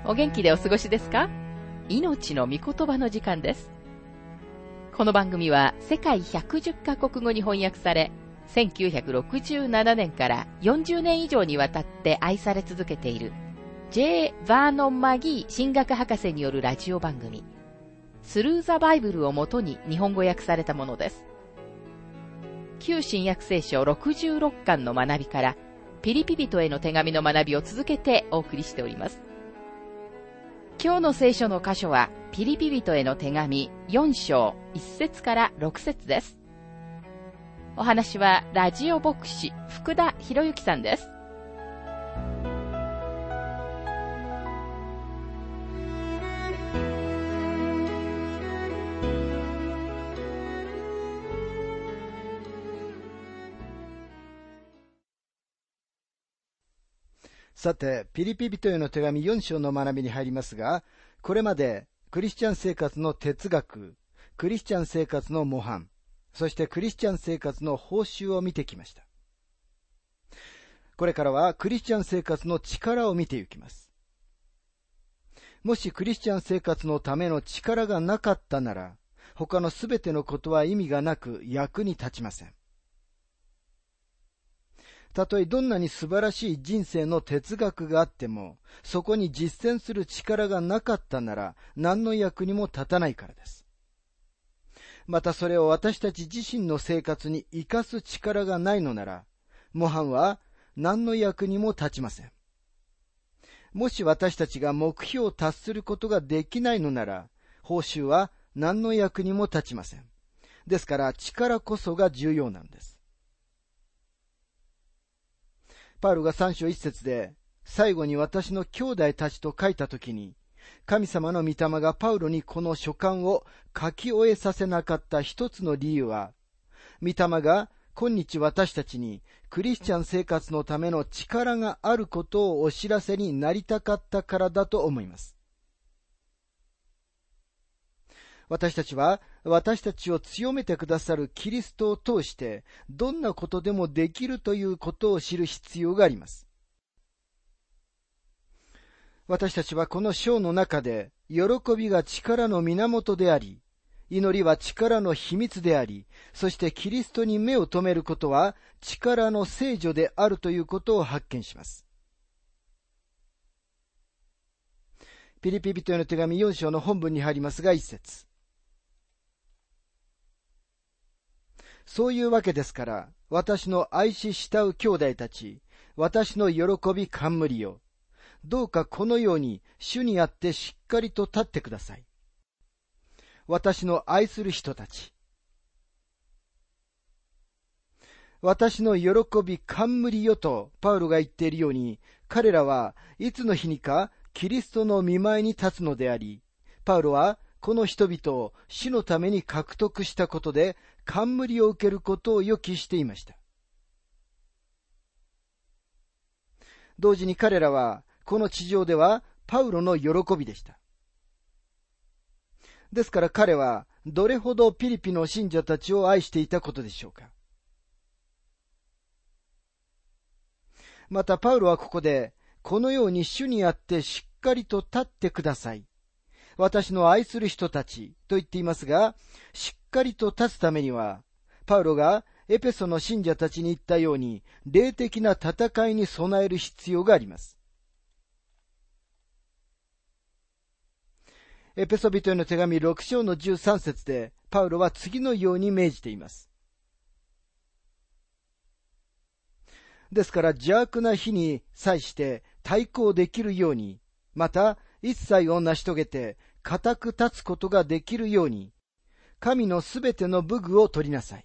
お元気でお過ごしですか？命の御言葉の時間です。この番組は世界110カ国語に翻訳され、1967年から40年以上にわたって愛され続けている J. バーノン・マギー神学博士によるラジオ番組、スルー・ザ・バイブルをもとに日本語訳されたものです。旧新約聖書66巻の学びから、ピリピ人への手紙の学びを続けてお送りしております。今日の聖書の箇所は、ピリピ人への手紙4章1節から6節です。お話は、ラジオ牧師福田博之さんです。 さて、ピリピ人への手紙4章の学びに入りますが、これまでクリスチャン生活の哲学、クリスチャン生活の模範、そしてクリスチャン生活の報酬を見てきました。これからはクリスチャン生活の力を見ていきます。もしクリスチャン生活のための力がなかったなら、他のすべてのことは意味がなく役に立ちません。たとえどんなに素晴らしい人生の哲学があっても、そこに実践する力がなかったなら、何の役にも立たないからです。またそれを私たち自身の生活に生かす力がないのなら、模範は何の役にも立ちません。もし私たちが目標を達することができないのなら、報酬は何の役にも立ちません。ですから力こそが重要なんです。パウロが3章1節で、最後に私の兄弟たちと書いたときに、神様の御霊がパウロにこの書簡を書き終えさせなかった一つの理由は、御霊が今日私たちにクリスチャン生活のための力があることをお知らせになりたかったからだと思います。私たちは私たちを強めてくださるキリストを通してどんなことでもできるということを知る必要があります。私たちはこの章の中で喜びが力の源であり、祈りは力の秘密であり、そしてキリストに目を留めることは力の聖女であるということを発見します。ピリピ人への手紙4章の本文に入りますが1節。そういうわけですから、私の愛し慕う兄弟たち、私の喜び冠よ。どうかこのように主にあってしっかりと立ってください。私の愛する人たち。私の喜び冠よとパウロが言っているように、彼らはいつの日にかキリストの御前に立つのであり、パウロはこの人々を主のために獲得したことで冠を受けることを予期していました。同時に彼らはこの地上ではパウロの喜びでした。ですから彼はどれほどピリピの信者たちを愛していたことでしょうか。またパウロはここでこのように主にあってしっかりと立ってください。私の愛する人たちと言っていますが、しっかりと立つためには、パウロがエペソの信者たちに言ったように、霊的な戦いに備える必要があります。エペソ人への手紙6章の13節で、パウロは次のように命じています。ですから邪悪な日に際して対抗できるように、また一切を成し遂げて固く立つことができるように、神のすべての武具を取りなさい。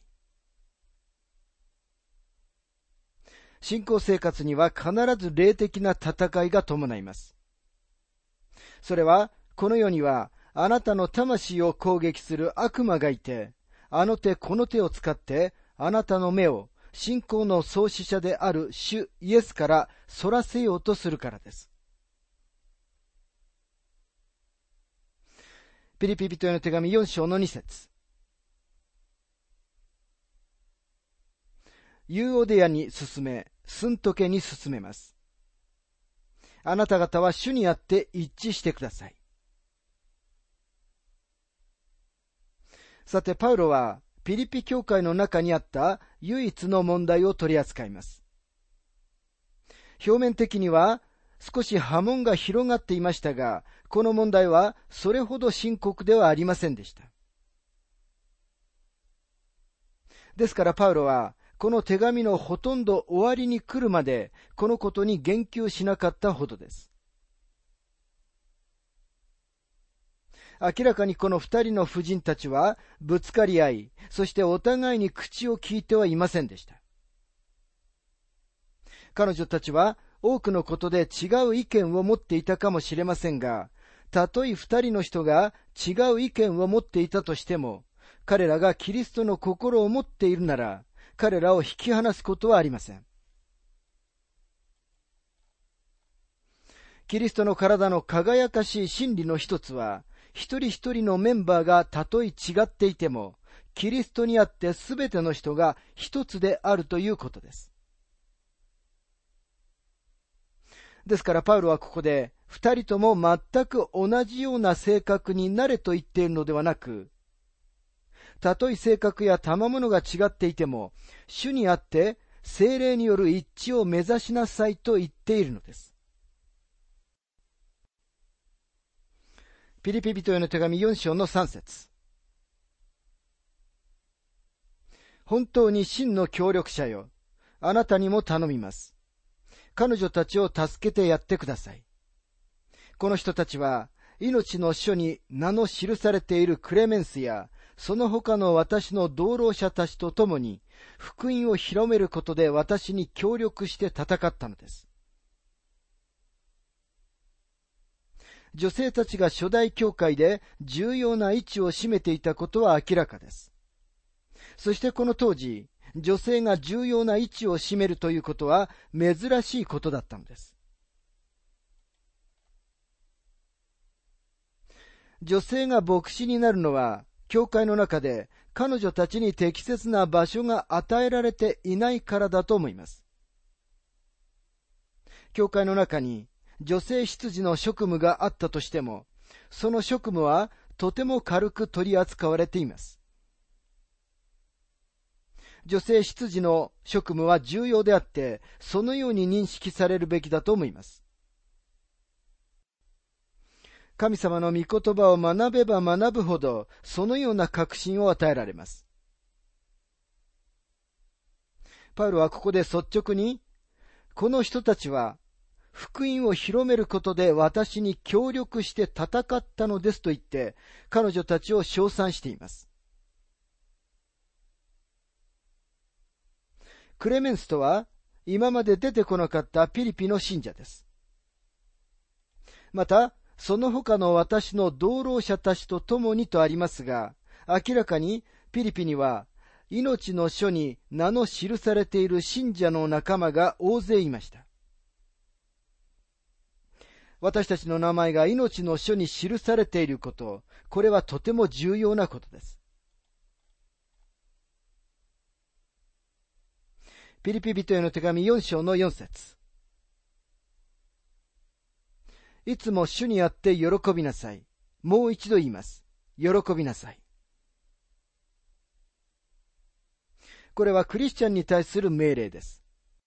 信仰生活には必ず霊的な戦いが伴います。それは、この世にはあなたの魂を攻撃する悪魔がいて、あの手この手を使ってあなたの目を信仰の創始者である主イエスからそらせようとするからです。ピリピ人への手紙4章の2節。ユーオデヤに進め、スントケに進めます。 あなた方は主にあって一致してください。さて、パウロはピリピ教会の中にあった唯一の問題を取り扱います。表面的には少し波紋が広がっていましたが、この問題はそれほど深刻ではありませんでした。ですからパウロはこの手紙のほとんど終わりに来るまでこのことに言及しなかったほどです。明らかにこの二人の婦人たちはぶつかり合い、そしてお互いに口を聞いてはいませんでした。彼女たちは多くのことで違う意見を持っていたかもしれませんが、たとえ二人の人が違う意見を持っていたとしても、彼らがキリストの心を持っているなら、彼らを引き離すことはありません。キリストの体の輝かしい真理の一つは、一人一人のメンバーがたとえ違っていても、キリストにあってすべての人が一つであるということです。ですからパウロはここで、二人とも全く同じような性格になれと言っているのではなく、たとえ性格や賜物が違っていても、主にあって聖霊による一致を目指しなさいと言っているのです。ピリピ人への手紙4章の3節。本当に真の協力者よ、あなたにも頼みます。彼女たちを助けてやってください。この人たちは、命の書に名の記されているクレメンスや、その他の私の同労者たちと共に、福音を広めることで私に協力して戦ったのです。女性たちが初代教会で重要な位置を占めていたことは明らかです。そしてこの当時、女性が重要な位置を占めるということは珍しいことだったのです。女性が牧師になるのは、教会の中で彼女たちに適切な場所が与えられていないからだと思います。教会の中に女性執事の職務があったとしても、その職務はとても軽く取り扱われています。女性執事の職務は重要であって、そのように認識されるべきだと思います。神様の御言葉を学べば学ぶほど、そのような確信を与えられます。パウロはここで率直に、この人たちは、福音を広めることで私に協力して戦ったのですと言って、彼女たちを称賛しています。クレメンスとは、今まで出てこなかったピリピの信者です。また、その他の私の同労者たちと共にとありますが、明らかにピリピには、命の書に名の記されている信者の仲間が大勢いました。私たちの名前が命の書に記されていること、これはとても重要なことです。ピリピ人への手紙4章の4節。いつも主にあって喜びなさい。もう一度言います。喜びなさい。これはクリスチャンに対する命令です。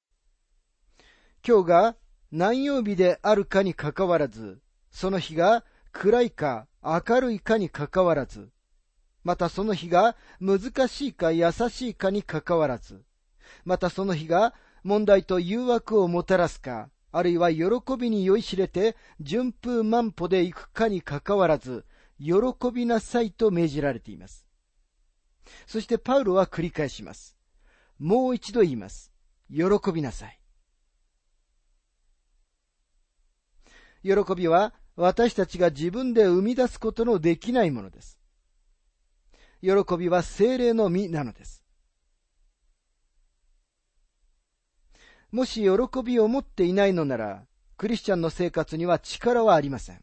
今日が何曜日であるかにかかわらず、その日が暗いか明るいかにかかわらず、またその日が難しいか優しいかにかかわらず、またその日が問題と誘惑をもたらすか、あるいは喜びに酔いしれて順風満帆で行くかにかかわらず、喜びなさいと命じられています。そしてパウロは繰り返します。もう一度言います。喜びなさい。喜びは私たちが自分で生み出すことのできないものです。喜びは聖霊の実なのです。もし喜びを持っていないのなら、クリスチャンの生活には力はありません。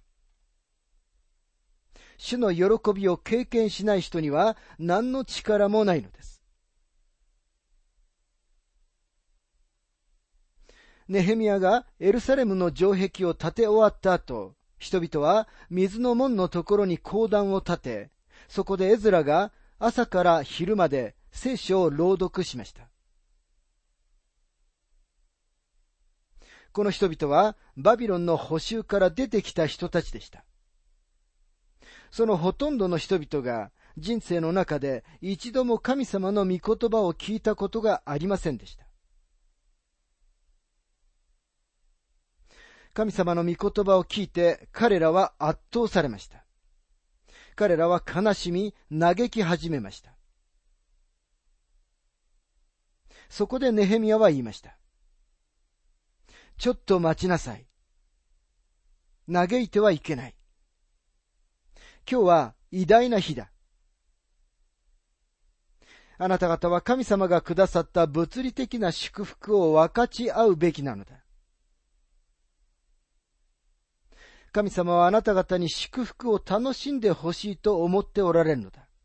主の喜びを経験しない人には何の力もないのです。 ネヘミヤがエルサレムの城壁を建て終わった後、人々は水の門のところに講談を立て、そこでエズラが朝から昼まで聖書を朗読しました。この人々はバビロンの捕囚から出てきた人たちでした。そのほとんどの人々が人生の中で一度も神様の御言葉を聞いたことがありませんでした。神様の御言葉を聞いて彼らは圧倒されました。彼らは悲しみ、嘆き始めました。そこでネヘミヤは言いました。ちょっと待ちなさい。嘆いてはいけない。今日は偉大な日だ。あなた方は神様がくださった物理的な祝福を分かち合うべきなのだ。神様はあなた方に祝福を楽しんでほしいと思っておられるのだ。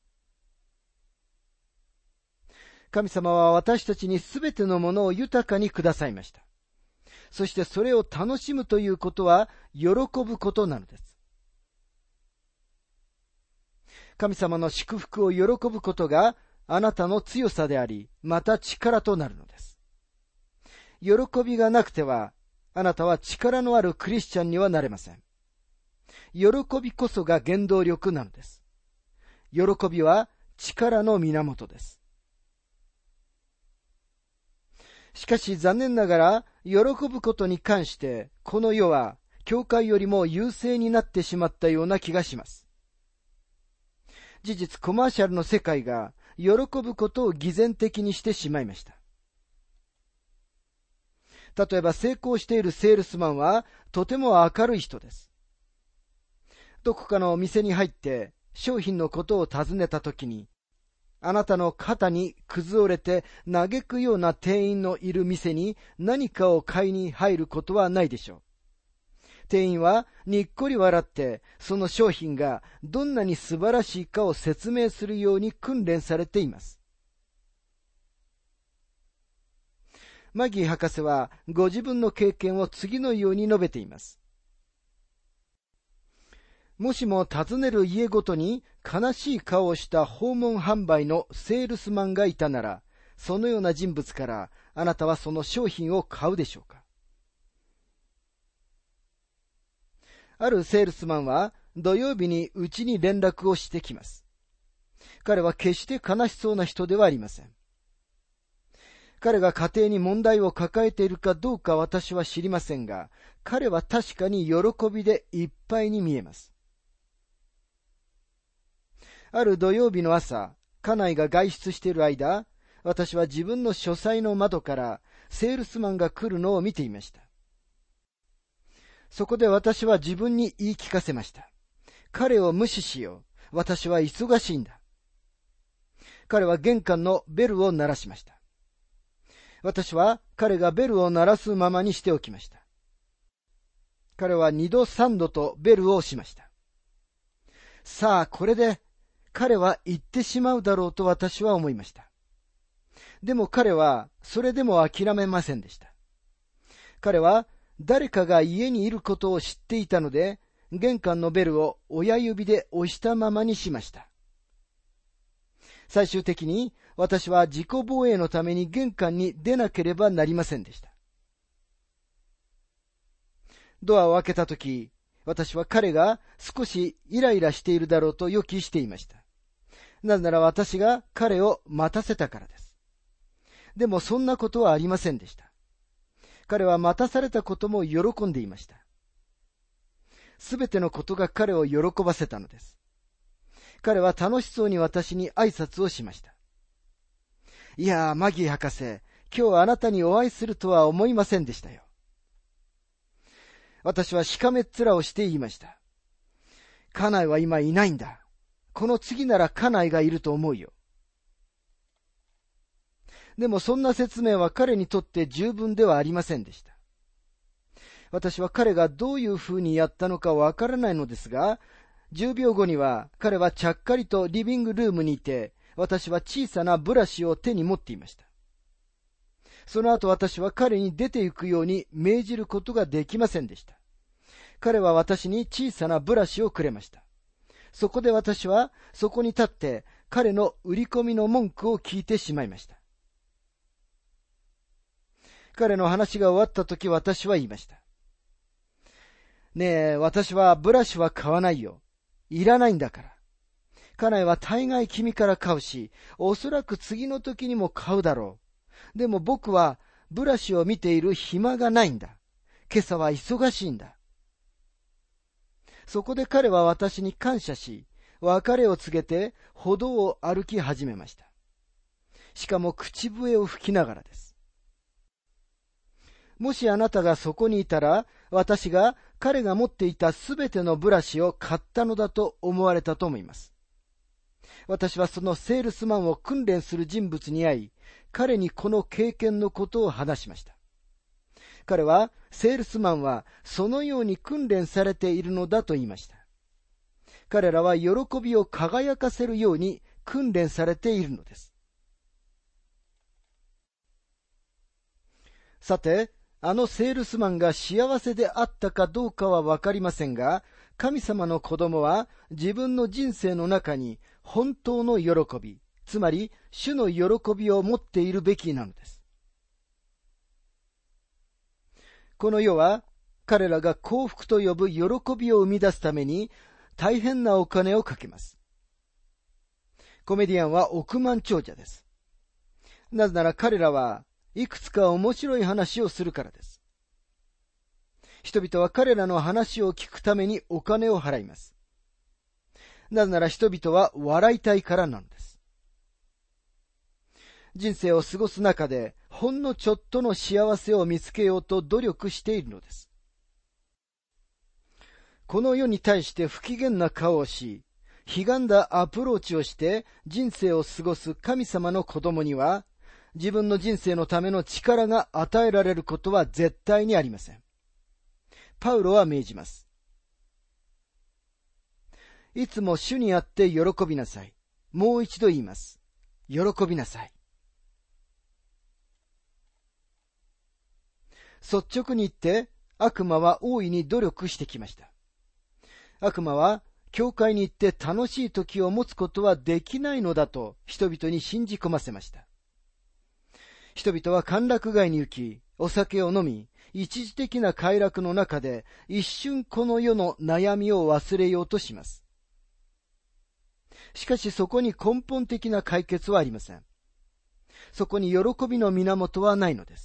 神様は私たちにすべてのものを豊かにくださいました。そしてそれを楽しむということは喜ぶことなのです。神様の祝福を喜ぶことがあなたの強さであり、また力となるのです。喜びがなくては、あなたは力のあるクリスチャンにはなれません。喜びこそが原動力なのです。喜びは力の源です。しかし残念ながら、喜ぶことに関して、この世は教会よりも優勢になってしまったような気がします。事実、コマーシャルの世界が喜ぶことを偽善的にしてしまいました。例えば成功しているセールスマンはとても明るい人です。どこかのお店に入って商品のことを尋ねたときに、あなたの肩に崩折れて嘆くような店員のいる店に何かを買いに入ることはないでしょう。店員はにっこり笑ってその商品がどんなに素晴らしいかを説明するように訓練されています。マギー博士はご自分の経験を次のように述べています。もしも訪ねる家ごとに悲しい顔をした訪問販売のセールスマンがいたなら、そのような人物からあなたはその商品を買うでしょうか。あるセールスマンは土曜日にうちに連絡をしてきます。彼は決して悲しそうな人ではありません。彼が家庭に問題を抱えているかどうか私は知りませんが、彼は確かに喜びでいっぱいに見えます。ある土曜日の朝、家内が外出している間、私は自分の書斎の窓からセールスマンが来るのを見ていました。そこで私は自分に言い聞かせました。彼を無視しよう。私は忙しいんだ。彼は玄関のベルを鳴らしました。私は彼がベルを鳴らすままにしておきました。彼は2度3度とベルを押しました。さあ、これで彼は行ってしまうだろうと私は思いました。でも彼はそれでも諦めませんでした。彼は誰かが家にいることを知っていたので、玄関のベルを親指で押したままにしました。最終的に私は自己防衛のために玄関に出なければなりませんでした。ドアを開けたとき、私は彼が少しイライラしているだろうと予期していました。なぜなら私が彼を待たせたからです。でもそんなことはありませんでした。彼は待たされたことも喜んでいました。すべてのことが彼を喜ばせたのです。彼は楽しそうに私に挨拶をしました。いやー、マギー博士、今日あなたにお会いするとは思いませんでしたよ。私はしかめっ面をして言いました。家内は今いないんだ。この次なら家内がいると思うよ。でもそんな説明は彼にとって十分ではありませんでした。私は彼がどういうふうにやったのかわからないのですが、10秒後には彼はちゃっかりとリビングルームにいて、私は小さなブラシを手に持っていました。 その後私は彼に出て行くように命じることができませんでした。彼は私に小さなブラシをくれました。そこで私はそこに立って彼の売り込みの文句を聞いてしまいました。彼の話が終わったとき私は言いました。ねえ、私はブラシは買わないよ。いらないんだから。家内は大概君から買うし、おそらく次の時にも買うだろう。でも僕はブラシを見ている暇がないんだ。今朝は忙しいんだ。そこで彼は私に感謝し、別れを告げて歩道を歩き始めました。しかも口笛を吹きながらです。もしあなたがそこにいたら、私が彼が持っていたすべてのブラシを買ったのだと思われたと思います。私はそのセールスマンを訓練する人物に会い、彼にこの経験のことを話しました。彼は、セールスマンはそのように訓練されているのだと言いました。彼らは喜びを輝かせるように訓練されているのです。さて、あのセールスマンが幸せであったかどうかはわかりませんが、神様の子供は自分の人生の中に本当の喜び、つまり主の喜びを持っているべきなのです。この世は彼らが幸福と呼ぶ喜びを生み出すために大変なお金をかけます。コメディアンは億万長者です。なぜなら彼らはいくつか面白い話をするからです。人々は彼らの話を聞くためにお金を払います。なぜなら人々は笑いたいからなのです。人生を過ごす中でほんのちょっとの幸せを見つけようと努力しているのです。この世に対して不機嫌な顔をし、歪んだアプローチをして人生を過ごす神様の子供には、自分の人生のための力が与えられることは絶対にありません。パウロは命じます。いつも主にあって喜びなさい。もう一度言います。喜びなさい。率直に言って、悪魔は大いに努力してきました。悪魔は、教会に行って楽しい時を持つことはできないのだと人々に信じ込ませました。人々は歓楽街に行き、お酒を飲み、一時的な快楽の中で一瞬この世の悩みを忘れようとします。しかしそこに根本的な解決はありません。そこに喜びの源はないのです。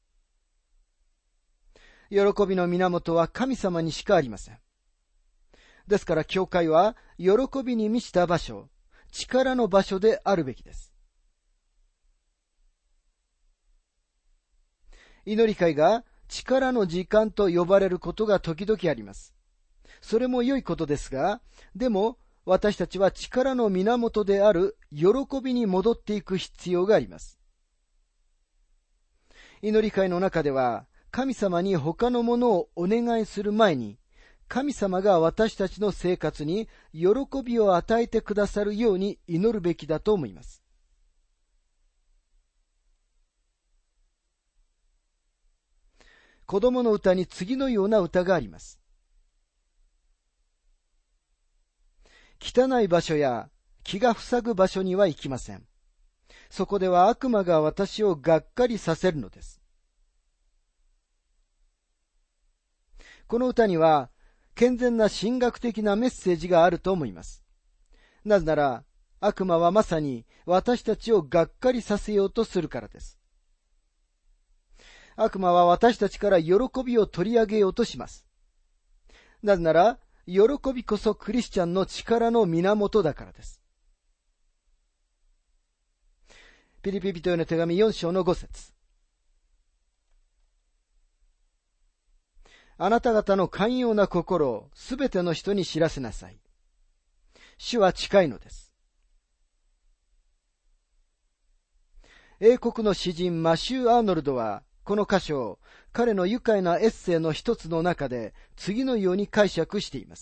喜びの源は神様にしかありません。ですから教会は喜びに満ちた場所、力の場所であるべきです。祈り会が力の時間と呼ばれることが時々あります。それも良いことですが、でも私たちは力の源である喜びに戻っていく必要があります。祈り会の中では神様に他のものをお願いする前に、神様が私たちの生活に喜びを与えてくださるように祈るべきだと思います。子供の歌に次のような歌があります。汚い場所や気が塞ぐ場所には行きません。そこでは悪魔が私をがっかりさせるのです。この歌には健全な神学的なメッセージがあると思います。なぜなら悪魔はまさに私たちをがっかりさせようとするからです。悪魔は私たちから喜びを取り上げようとします。なぜなら、喜びこそクリスチャンの力の源だからです。ピリピ人への手紙4章の5節。あなた方の寛容な心をすべての人に知らせなさい。主は近いのです。英国の詩人マシュー・アーノルドは、この箇所を彼の愉快なエッセイの一つの中で次のように解釈しています。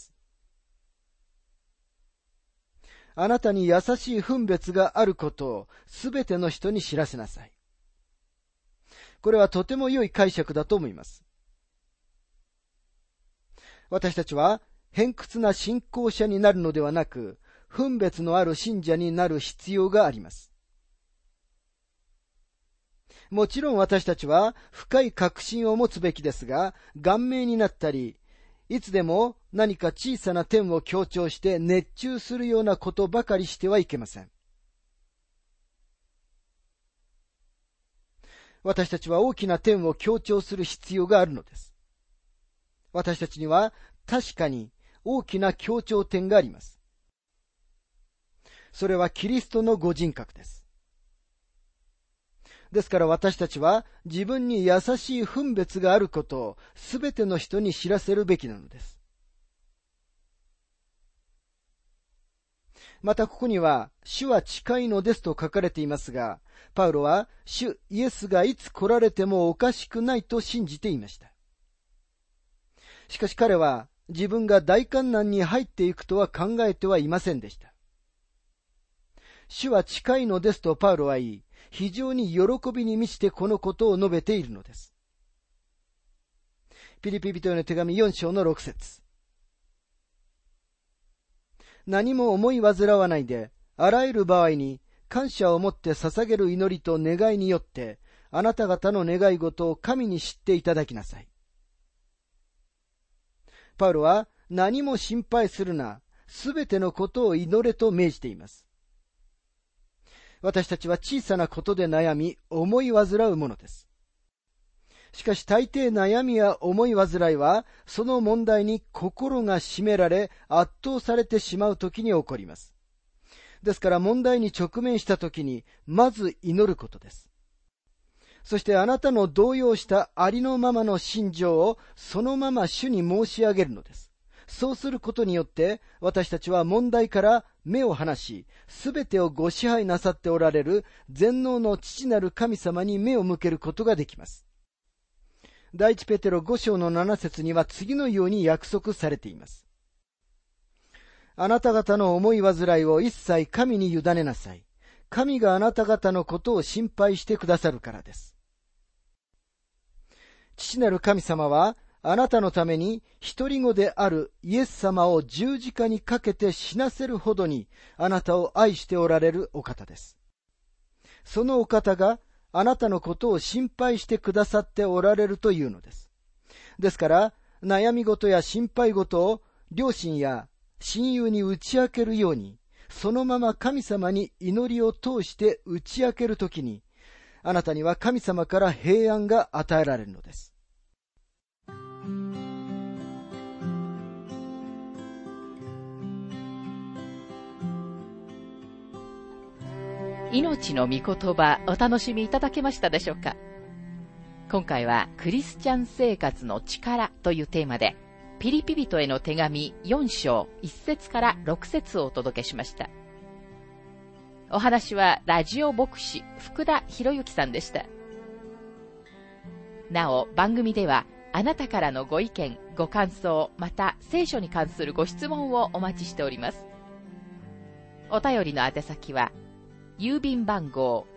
あなたに優しい分別があることをすべての人に知らせなさい。 これはとても良い解釈だと思います。私たちは偏屈な信仰者になるのではなく、分別のある信者になる必要があります。もちろん私たちは深い確信を持つべきですが、顔面になったり、いつでも何か小さな点を強調して熱中するようなことばかりしてはいけません。私たちは大きな点を強調する必要があるのです。私たちには確かに大きな強調点があります。それはキリストのご人格です。ですから私たちは自分に優しい分別があることをすべての人に知らせるべきなのです。またここには、主は近いのですと書かれていますが、パウロは主イエスがいつ来られてもおかしくないと信じていました。しかし彼は自分が大患難に入っていくとは考えてはいませんでした。主は近いのですとパウロは言い、非常に喜びに満ちてこのことを述べているのです。ピリピ人への手紙4章の6節。何も思い煩わないで、あらゆる場合に感謝を持って捧げる祈りと願いによって、あなた方の願い事を神に知っていただきなさい。パウロは何も心配するな、すべてのことを祈れと命じています。私たちは小さなことで悩み、思い煩うものです。しかし大抵悩みや思い煩いは、その問題に心が占められ、圧倒されてしまうときに起こります。ですから問題に直面したときに、まず祈ることです。そしてあなたの動揺したありのままの心情をそのまま主に申し上げるのです。そうすることによって私たちは問題から目を離し、すべてをご支配なさっておられる全能の父なる神様に目を向けることができます。第一ペテロ5章の7節には次のように約束されています。あなた方の思い煩いを一切神に委ねなさい。神があなた方のことを心配してくださるからです。父なる神様はあなたのために一人子であるイエス様を十字架にかけて死なせるほどにあなたを愛しておられるお方です。そのお方があなたのことを心配してくださっておられるというのです。ですから悩み事や心配事を両親や親友に打ち明けるように、そのまま神様に祈りを通して打ち明けるときに、あなたには神様から平安が与えられるのです。 命の御言葉、お楽しみいただけましたでしょうか。今回はクリスチャン生活の力というテーマで、ピリピ人への手紙4章1節から6節をお届けしました。お話はラジオ牧師福田博之さんでした。なお番組ではあなたからのご意見、ご感想、また聖書に関するご質問をお待ちしております。お便りの宛先は郵便番号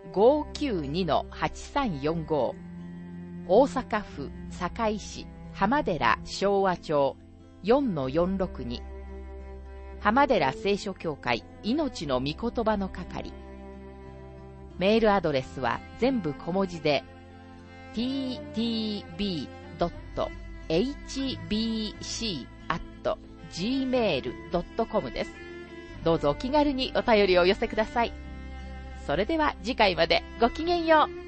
592-8345 大阪府堺市浜寺昭和町 4-462 浜寺聖書協会命の御言葉の係。メールアドレスは全部小文字で ttb.hbc@gmail.com です。どうぞお気軽にお便りをお寄せください。それでは次回までごきげんよう。